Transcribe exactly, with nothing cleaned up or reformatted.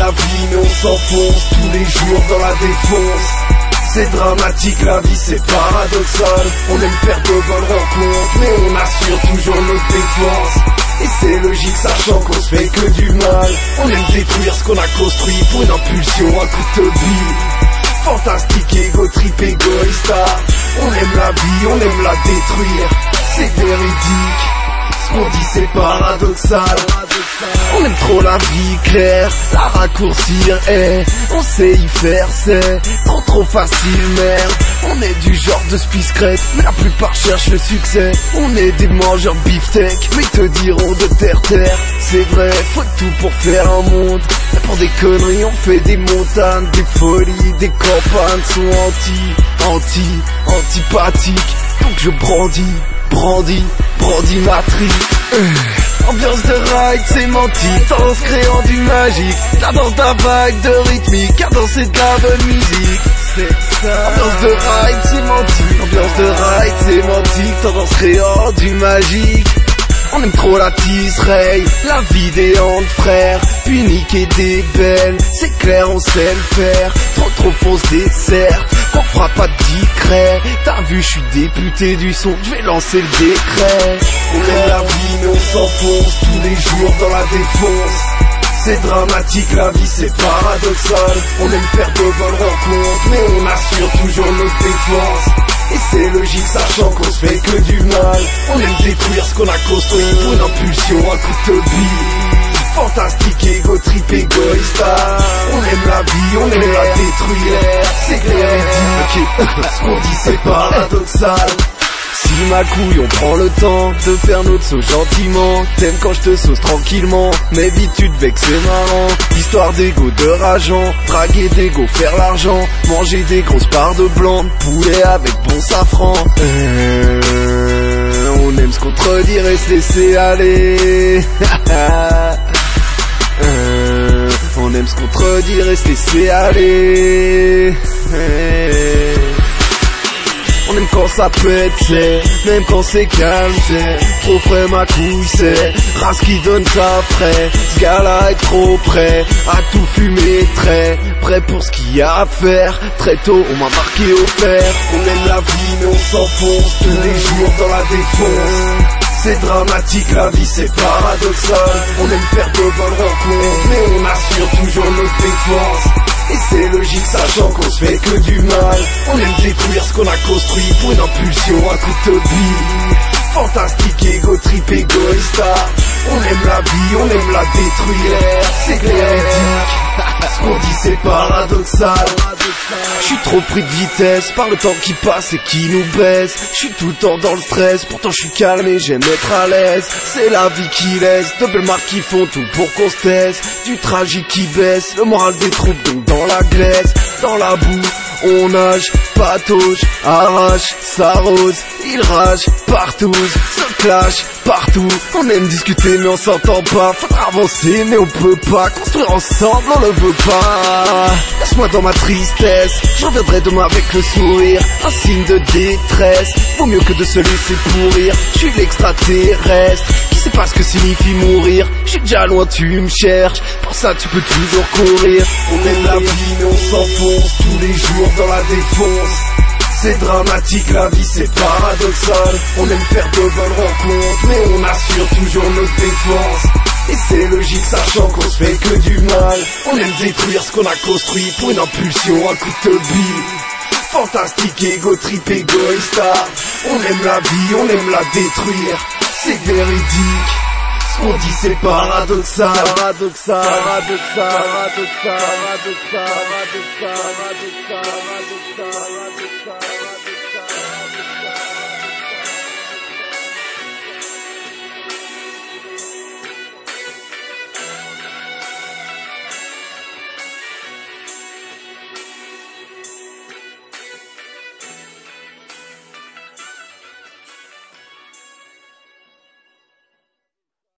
la vie mais on s'enfonce tous les jours dans la défonce. C'est dramatique la vie, c'est paradoxal. On aime faire de bonnes rencontres mais on assure toujours notre défense. Et c'est logique sachant qu'on se fait que du mal. On aime détruire ce qu'on a construit pour une impulsion à coup de bille. Fantastique, égo trip, égoïste. On aime la vie, on aime la détruire. C'est véridique, ce qu'on dit c'est paradoxal. On aime trop la vie claire, la raccourcir, eh. On sait y faire, c'est trop trop facile, merde. On est du genre de spiscrète, mais la plupart cherchent le succès. On est des mangeurs de beefsteak, mais te diront de terre-terre. C'est vrai, faut tout pour faire un monde. Mais pour des conneries, on fait des montagnes, des folies, des campagnes sont anti, anti, antipathiques. Donc je brandis, brandis, brandis ma tri. euh. Ambiance de ride sémantique, tendance créant du magique. La danse d'un vague de rythmique, car danser de la bonne musique. C'est ça. Ambiance de ride sémantique, ambiance de ride sémantique, tendance créant du magique. On aime trop la tisserie, la vie des handes frères, punique et des belles, c'est clair on sait le faire, trop trop fausse dessert, qu'on fera pas de décret, t'as vu je suis député du son, je vais lancer le décret. On aime la vie mais on s'enfonce tous les jours dans la défonce. C'est dramatique la vie, c'est paradoxal. On aime faire de bonnes rencontres mais on assure toujours notre défense. Et c'est logique sachant qu'on se fait que du mal. On aime détruire ce qu'on a construit pour une impulsion à coup de bille. Fantastique, égo trip, égoïste. On aime la vie, on aime la détruire. C'est véridique, ce qu'on dit c'est paradoxal. Si ma couille on prend le temps de faire notre sauce gentiment. T'aimes quand je te sauce tranquillement, mais vite tu te vexes c'est marrant. Histoire d'égo de rageant, draguer d'égo, faire l'argent. Manger des grosses parts de blanc, de poulet avec bon safran. euh, On aime se contredire et se laisser aller. euh, On aime se contredire et se laisser aller. On aime quand ça pète, c'est, même quand c'est calme, c'est trop frais ma couille, c'est race qui donne ça frais. Ce gars-là est trop prêt à tout fumer, très prêt pour ce qu'il y a à faire. Très tôt on m'a marqué au fer. On aime la vie mais on s'enfonce tous les jours dans la défonce. C'est dramatique la vie, c'est paradoxal. On aime faire de bonnes rencontres mais on assure toujours notre défense. Et c'est logique sachant qu'on se fait que du mal. On aime détruire ce qu'on a construit pour une impulsion à coup de bille. Fantastique, égo trip, égoïste. On aime la vie, on aime la détruire. C'est véridique, ce qu'on dit c'est paradoxal. Je suis trop pris de vitesse par le temps qui passe et qui nous baisse. Je suis tout le temps dans le stress, pourtant je suis calme et j'aime être à l'aise. C'est la vie qui laisse, de belles marques qui font tout pour qu'on se taise. Du tragique qui baisse, le moral des troupes donc dans la glaise. Dans la boue, on nage, patauge, arrache, s'arrose. Il rage partout, se clash partout. On aime discuter mais on s'entend pas. Faudra avancer mais on peut pas. Construire ensemble on le veut pas. Laisse-moi dans ma tristesse, je reviendrai demain avec le sourire. Un signe de détresse, vaut mieux que de se laisser pourrir. Je suis l'extraterrestre, qui sait pas ce que signifie mourir. Je suis déjà loin, tu me cherches, pour ça tu peux toujours courir. On aime la vie mais on s'enfonce tous les jours dans la défonce. C'est dramatique la vie, c'est paradoxal. On aime faire de bonnes rencontres mais on assure toujours notre défense. Et c'est logique sachant qu'on se fait que du mal. On aime détruire ce qu'on a construit pour une impulsion à coup de bille. Fantastique, égo trip, égoïste. On aime la vie, on aime la détruire. C'est véridique, ce qu'on dit c'est paradoxal. Paradoxal, paradoxal, paradoxal, paradoxal, paradoxal, paradoxal, paradoxal, paradoxal.